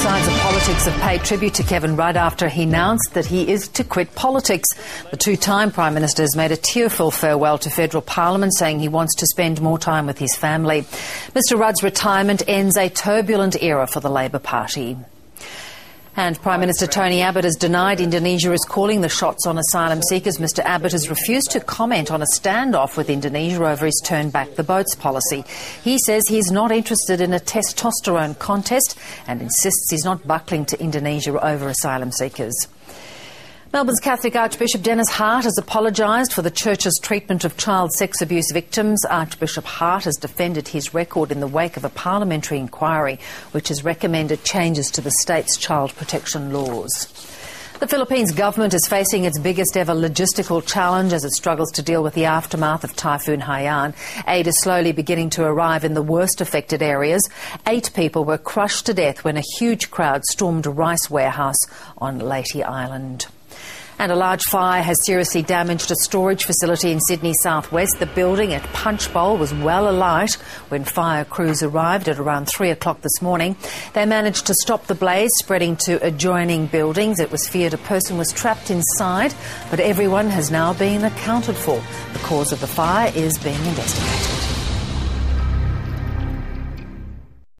sides of politics have paid tribute to Kevin Rudd after he announced that he is to quit politics. The two-time Prime Minister has made a tearful farewell to federal Parliament, saying he wants to spend more time with his family. Mr Rudd's retirement ends a turbulent era for the Labor Party. And Prime Minister Tony Abbott has denied Indonesia is calling the shots on asylum seekers. Mr Abbott has refused to comment on a standoff with Indonesia over his turn back the boats policy. He says he's not interested in a testosterone contest and insists he's not buckling to Indonesia over asylum seekers. Melbourne's Catholic Archbishop Denis Hart has apologised for the Church's treatment of child sex abuse victims. Archbishop Hart has defended his record in the wake of a parliamentary inquiry which has recommended changes to the state's child protection laws. The Philippines government is facing its biggest ever logistical challenge as it struggles to deal with the aftermath of Typhoon Haiyan. Aid is slowly beginning to arrive in the worst affected areas. 8 people were crushed to death when a huge crowd stormed a rice warehouse on Leyte Island. And a large fire has seriously damaged a storage facility in Sydney southwest. The building at Punchbowl was well alight when fire crews arrived at around 3 o'clock this morning. They managed to stop the blaze spreading to adjoining buildings. It was feared a person was trapped inside, but everyone has now been accounted for. The cause of the fire is being investigated.